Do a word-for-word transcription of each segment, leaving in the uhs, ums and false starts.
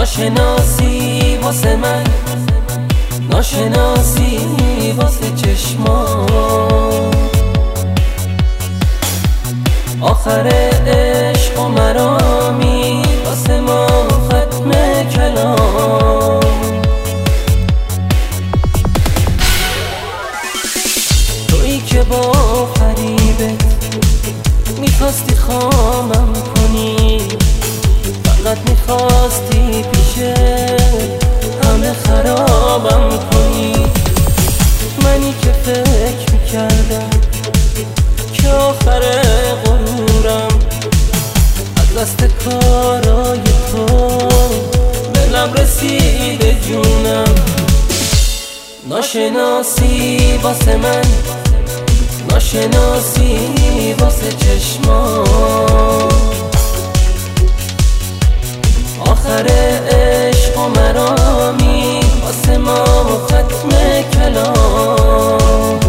ناشناسی واسه من، ناشناسی واسه چشمان. آخر عشق و مرامی واسه ما ختم کلام. تویی که با فریبت میخواستی خامم کنی، فقط میخواستی پیش همه خرابم کنی. منی که فکر میکردم که آخر غرورم از دست کارای تو دلم رسیده جونم. ناشناسی واسه من، ناشناسی واسه چشمان. آخر عشق و مرامی واسه ما ختم کلام.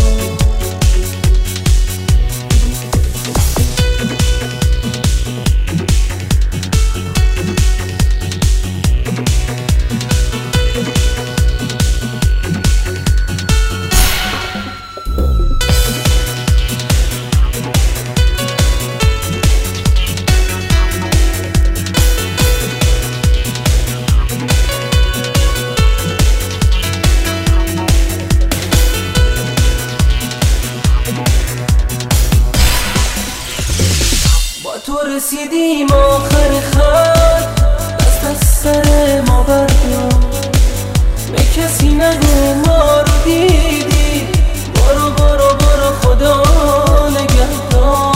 تو رسیدیم آخر خط، دست از سر ما بردار. به کسی نگو ما رو دیدی، برو برو برو خدا نگهدار.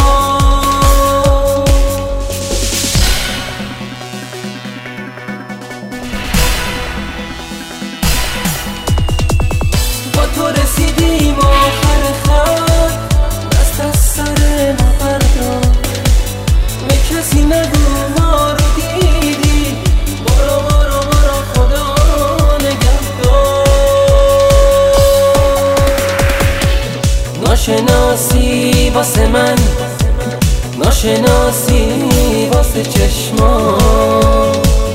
با تو رسیدیم آخر خط، دست از سر ما بردار. کسی نگو ما رو دیدی، برو برو برو خدا نگهدار. ناشناسی واسه من، ناشناسی واسه چشمان.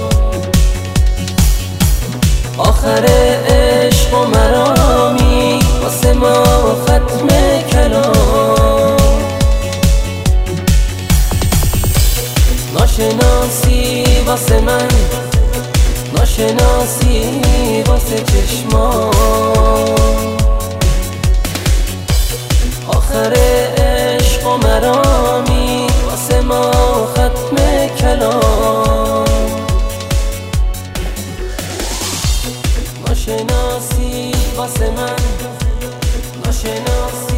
آخر عشق و مرامی واسه ما ختم کلام. ناشناسی واسه من، ناشناسی واسه چشمان. آخر عشق و مرامی واسه ما ختم کلام. ناشناسی واسه من، ناشناسی